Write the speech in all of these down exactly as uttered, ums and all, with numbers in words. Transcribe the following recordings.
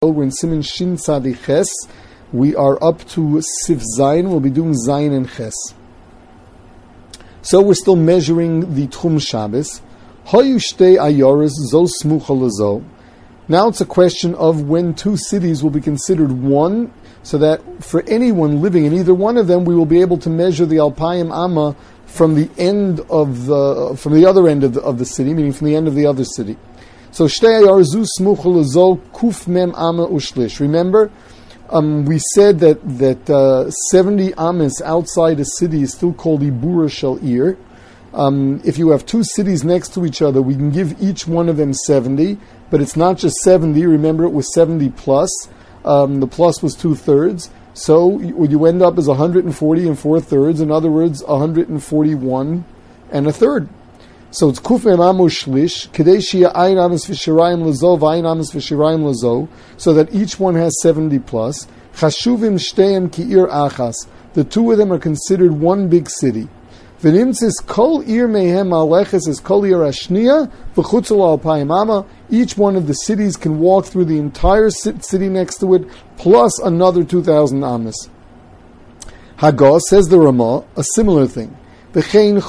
We're in Siman Shin Tzadi Ches. We are up to Sif Zayin. We'll be doing Zayin and Ches. So we're still measuring the Tchum Shabbos. Hayu shtei ayoros zo smucha lezo. Now it's a question of when two cities will be considered one, so that for anyone living in either one of them, we will be able to measure the Alpayim Amma from the end of the from the other end of the, of the city, meaning from the end of the other city. So shtei ayoros smucha lezo kuf mem amma ushlish. Remember, um, we said that that uh, seventy amas outside a city is still called ibura shel ir. Um, if you have two cities next to each other, we can give each one of them seventy, but it's not just seventy. Remember, it was seventy plus. Um, the plus was two thirds. So what you end up is one hundred forty and four thirds. In other words, one hundred forty-one and a third. So it's kuf mem amma ushlish, kedei sheyeh ayin amas v'shirayim lezo v'ayin amas v'shirayim lezo, so that each one has seventy plus. Chashuvim shteihem ki ir achas. The two of them are considered one big city. V'nimtzis kol ir mehem aleches is kol ir ashniya v'chutz lo alpayim amma. Each one of the cities can walk through the entire city next to it, plus another two thousand amas. Hagah, says the Ramah, a similar thing. What happens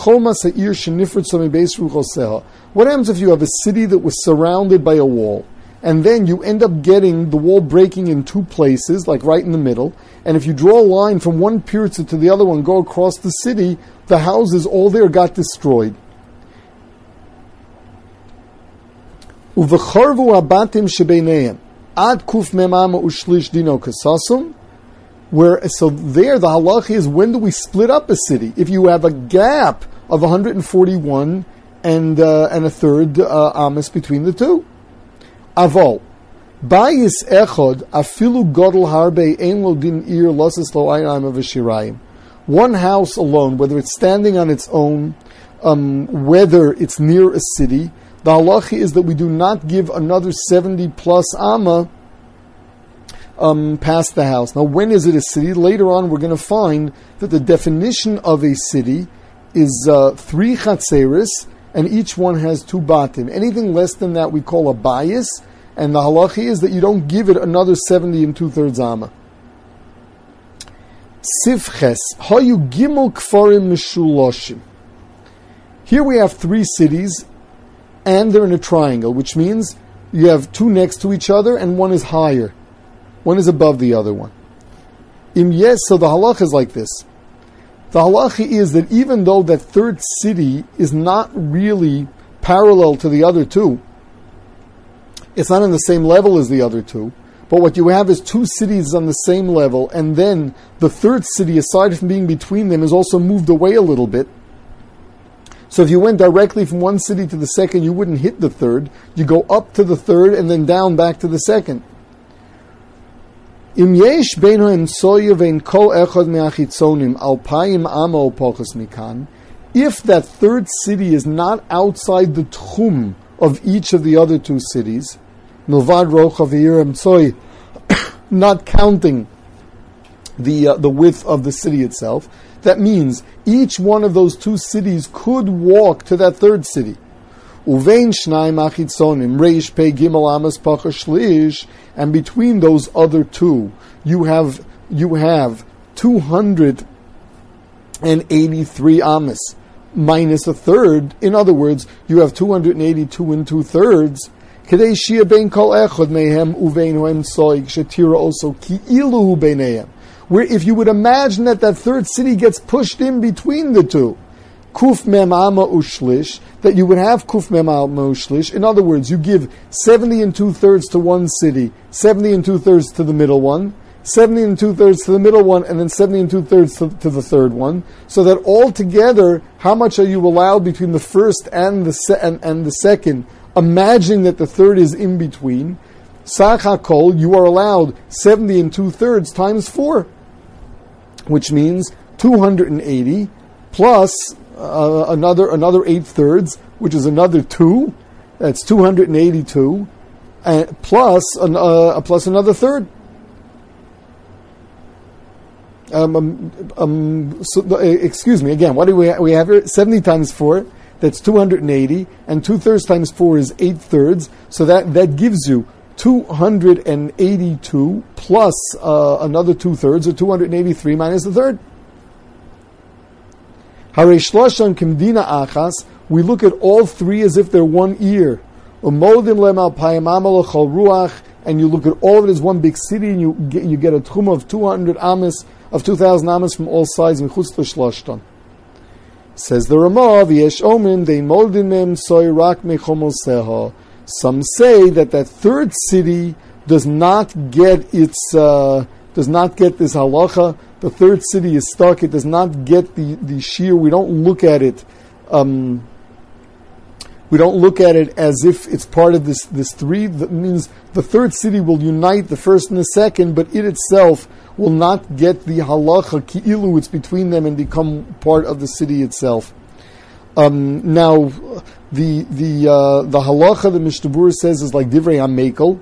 if you have a city that was surrounded by a wall, and then you end up getting the wall breaking in two places, like right in the middle, and if you draw a line from one pirza to the other one, go across the city, the houses all there got destroyed. Where, so there the halach is, when do we split up a city? If you have a gap of one hundred forty-one and uh, and a third uh, amas between the two. Avol, bayis echod afilu godel harbe ein lo din ir losses lo ayim v'shirayim. One house alone, whether it's standing on its own, um, whether it's near a city, the halach is that we do not give another seventy plus amma Um, past the house. Now, when is it a city? Later on, we're going to find that the definition of a city is uh, three chatzeris, and each one has two batim. Anything less than that we call a bias, and the halachi is that you don't give it another seventy and two-thirds amma. Sivches, hayu gimel kfarim mishuloshim. Here we have three cities, and they're in a triangle, which means you have two next to each other, and one is higher. One is above the other one. Im yes, so the halach is like this. The halach is that even though that third city is not really parallel to the other two, it's not on the same level as the other two, but what you have is two cities on the same level, and then the third city, aside from being between them, is also moved away a little bit. So if you went directly from one city to the second, you wouldn't hit the third. You go up to the third and then down back to the second. Im yesh beinohem soya vein kol echad me'achitzonim alpayim amma o pochos mikan, if that third city is not outside the tchum of each of the other two cities, milvad rocha v'yirem tzoy, not counting the uh, the width of the city itself, that means each one of those two cities could walk to that third city. Uvein shnayim achitzonim reish pei gimel amas pacha shlish, and between those other two, you have you have two hundred and eighty-three amas minus a third. In other words, you have two hundred and eighty-two and two thirds. Kedei shia bein kol echad mehem uvein hoem soig shetira also ki ilu beinehem. Where if you would imagine that that third city gets pushed in between the two, kuf mem amma ushlish, that you would have kuf mem amma ushlish. In other words, you give seventy and two thirds to one city, seventy and two thirds to the middle one, seventy and two thirds to the middle one, and then seventy and two thirds to, to the third one. So that altogether, how much are you allowed between the first and the se- and, and the second? Imagining that the third is in between. Sach hakol, you are allowed seventy and two thirds times four, which means two hundred and eighty plus Uh, another another eight thirds, which is another two. That's two hundred and eighty-two, and plus an, uh, plus another third. Um, um, um, so, uh, excuse me. Again, what do we ha- we have here? Seventy times four. That's two hundred eighty, and two thirds times four is eight thirds. So that that gives you two hundred eighty-two plus uh, another two-thirds, or two hundred eighty-three minus the third. Harei Shloshon Kimdina Achas, we look at all three as if they're one ear. Umodim Lemal Payim Amal Chol Ruach, and you look at all of it as one big city, and you get, you get a tchum of two hundred amas, of two thousand amas from all sides, Mechutz L'Shloshton. Says the Ramah, V'yesh Omen, Dein Moldin Mem Soy Rak Mechomol Seha. Some say that that third city does not get its, uh, does not get this halacha. The third city is stuck. It does not get the, the shear. We don't look at it, um, we don't look at it as if it's part of this, this three. That means the third city will unite the first and the second, but it itself will not get the halacha ki'ilu, it's between them, and become part of the city itself. Um, now, the the uh, the halacha the Mishnah Berurah says is like divrei hamekel.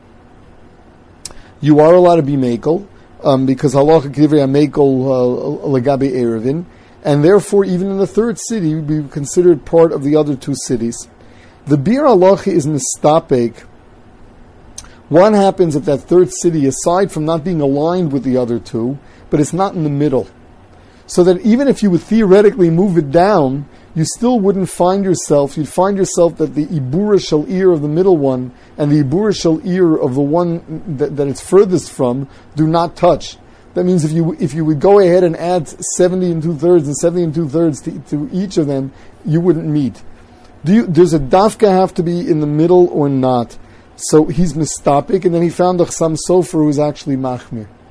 You are allowed to be mekel, um, because halacha divrei hamekel legabe erevin, and therefore even in the third city would be considered part of the other two cities. The bir halacha is mistapek. What happens if that third city, aside from not being aligned with the other two, but it's not in the middle? So that even if you would theoretically move it down, you still wouldn't find yourself, you'd find yourself that the Ibura Shal ear of the middle one and the Ibura Shal ear of the one that, that it's furthest from do not touch. That means if you if you would go ahead and add seventy and two thirds and seventy and two thirds to, to each of them, you wouldn't meet. Do you, does a dafka have to be in the middle or not? So he's mistapik, and then he found a Chassam Sofer who is actually machmir.